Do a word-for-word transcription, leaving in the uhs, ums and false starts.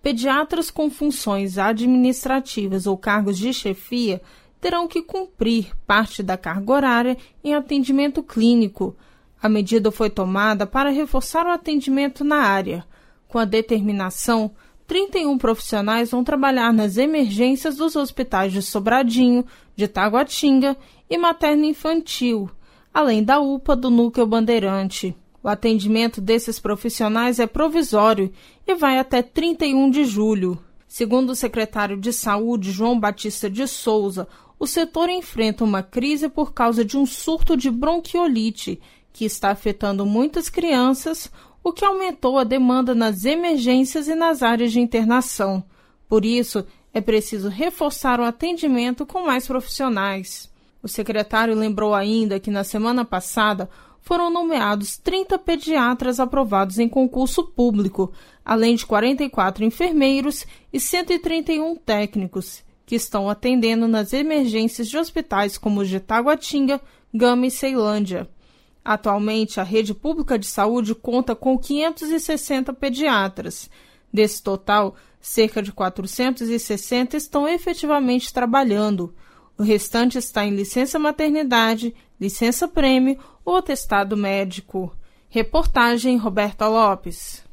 pediatras com funções administrativas ou cargos de chefia terão que cumprir parte da carga horária em atendimento clínico. A medida foi tomada para reforçar o atendimento na área. Com a determinação, trinta e um profissionais vão trabalhar nas emergências dos hospitais de Sobradinho, de Taguatinga e materno-infantil, além da U P A do Núcleo Bandeirante. O atendimento desses profissionais é provisório e vai até trinta e um de julho. Segundo o secretário de Saúde, João Batista de Souza, o setor enfrenta uma crise por causa de um surto de bronquiolite, que está afetando muitas crianças, o que aumentou a demanda nas emergências e nas áreas de internação. Por isso, é preciso reforçar o atendimento com mais profissionais. O secretário lembrou ainda que na semana passada foram nomeados trinta pediatras aprovados em concurso público, além de quarenta e quatro enfermeiros e cento e trinta e um técnicos, que estão atendendo nas emergências de hospitais como os de Taguatinga, Gama e Ceilândia. Atualmente, a rede pública de saúde conta com quinhentos e sessenta pediatras. Desse total, cerca de quatrocentos e sessenta estão efetivamente trabalhando. O restante está em licença maternidade, licença prêmio ou atestado médico. Reportagem Roberta Lopes.